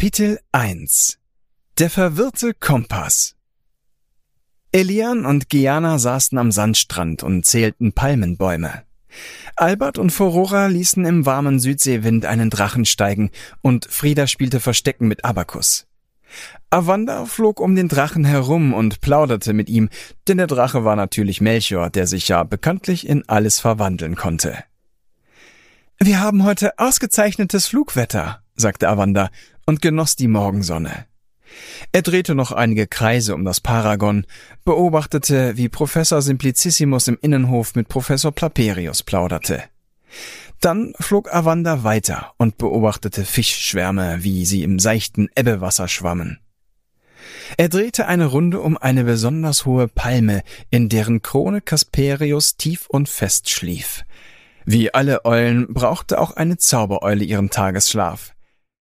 Kapitel 1 – Der verwirrte Kompass. Elian und Gianna saßen am Sandstrand und zählten Palmenbäume. Albert und Furora ließen im warmen Südseewind einen Drachen steigen und Frida spielte Verstecken mit Abakus. Awanda flog um den Drachen herum und plauderte mit ihm, denn der Drache war natürlich Melchior, der sich ja bekanntlich in alles verwandeln konnte. »Wir haben heute ausgezeichnetes Flugwetter«, sagte Awanda und genoss die Morgensonne. Er drehte noch einige Kreise um das Paragon, beobachtete, wie Professor Simplicissimus im Innenhof mit Professor Plaperius plauderte. Dann flog Awanda weiter und beobachtete Fischschwärme, wie sie im seichten Ebbewasser schwammen. Er drehte eine Runde um eine besonders hohe Palme, in deren Krone Kasperius tief und fest schlief. Wie alle Eulen brauchte auch eine Zaubereule ihren Tagesschlaf.